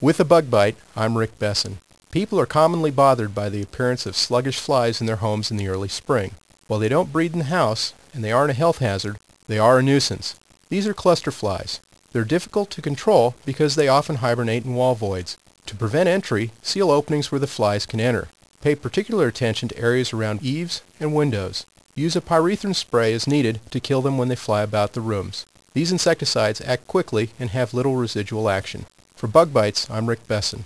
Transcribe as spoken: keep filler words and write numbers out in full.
With a bug bite, I'm Rick Besson. People are commonly bothered by the appearance of sluggish flies in their homes in the early spring. While they don't breed in the house, and they aren't a health hazard, they are a nuisance. These are cluster flies. They're difficult to control because they often hibernate in wall voids. To prevent entry, seal openings where the flies can enter. Pay particular attention to areas around eaves and windows. Use a pyrethrin spray as needed to kill them when they fly about the rooms. These insecticides act quickly and have little residual action. For bug bites, I'm Rick Besson.